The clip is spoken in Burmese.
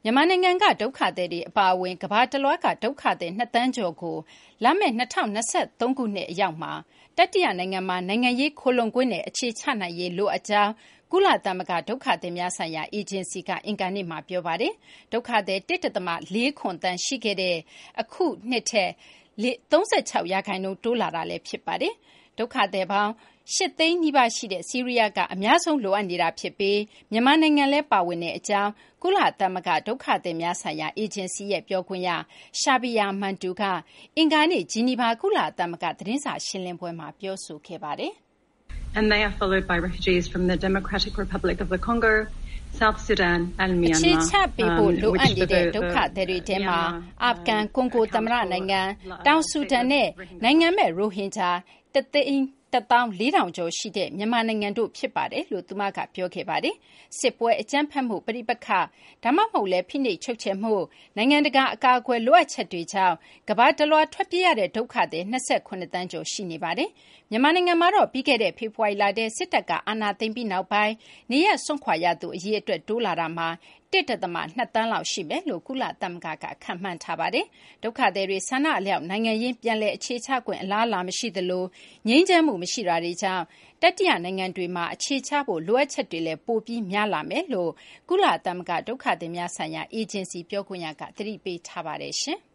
မြန်မာနိုင်ငံကဒုက္ခသည်တွေအပါအဝင်ကမ္ဘာတလွှားကဒုက္ခသည်2 သန်းကျော်ကိုလာမယ့်2023ခုနှစ်အရောက်မှာတတိယနိုင်ငံမှာနိုင်ငံရေးခိုလှုံခွင့်နဲ့အခြေချနိုင်ရေးလိုအပ်ကြောင်းကုလသမဂ္ဂဒုက္ခသည်များဆိုင်ရာအေဂျင်စီကအင်္ဂါနေ့မှာပြောပါတယ်။ဒုက္ခသည် 1.4 သန်းရှိခဲ့တဲ့အခုနှစ်ထက်36%တိုးလာတာလည်းဖြစ်ပါတယ်။ဒုက္ခသည်ပေါင်း8 သိန်းနီးပါးရှိတဲ့ဆီးရီးယားကအများဆုံးလိုအပ်နေတာဖြစ်ပြီးမြန်မာနိုင်ငံလည်းပါဝင်တဲ့အကြောင်းကုလသမဂ္ဂဒုက္ခသည်များဆိုင်ရာအေဂျင်စီရဲ့ပြောခွင့်ရရှာဘီယာမန်တူကအင်္ဂါနေ့ဂျီနီဗာကုလသမဂ္ဂသတင်းစာရှင်းလင်းပွဲမှာပြောဆိုခဲ့ပါတယ်။ And they are followed by refugees from the Democratic Republic of the Congo, South Sudan and Myanmar. အခြေချပေးဖို့လိုအပ်နေတဲ့ဒုက္ခသည်တွေထဲမှာအာဖဂန်ကွန်ဂိုသမ္မတနိုင်ငံတောင်ဆူဒန်နဲ့နိုင်ငံမဲ့ရိုဟင်ဂျာ1,400,000 ကျော်ရှိတဲ့မြန်မာနိုင်ငံတို့ဖြစ်ပါတယ်လို့သူမကပြောခဲ့ပါတယ်။စစ်ပွဲအကြမ်းဖက်မှုပဋိပက္ခဒါမှမဟုတ်လည်းဖိနှိပ်ချုပ်ချယ်မှုနိုင်ငံတကာအကာအကွယ်လိုအပ်ချက်တွေကြောင့်ကမ္ဘာတလွှားထွက်ပြေးရတဲ့ဒုက္ခသည်28 သန်းကျော်ရှိနေပါတယ်။မြန်မာနိုင်ငံမှာတော့ပြီးခဲ့တဲ့ဖေဖော်ဝါရီလတည်းစစ်တပ်ကအာဏာသိမ်းပြီးနောက်ပိုင်းနေရပ်စွန့်ခွာရသူအရေအတွက်တိုးလာတာမှာ1.2 သန်းလောက်ရှိမယ်လို့ကုလသမဂ္ဂကခန့်မှန်းထားပါတယ်။ဒုက္ခသည်တွေဆန္ဒအလျောက်နိုင်ငံရင်းပြန်လည်အခြေချခွင့်အလားအလာမရှိသလိုငြိမ်းချမ်းမှုမရှိတာတွေကြောင့်တတိယနိုင်ငံတွေမှာအခြေချဖို့လိုအပ်ချက်တွေလည်းပိုပြီးများလာမယ်လို့ကုလသမဂ္ဂဒုက္ခသည်များဆိုင်ရာအေဂျင်စီပြောခွင့်ရကသတိပေးထားပါတယ်ရှင်။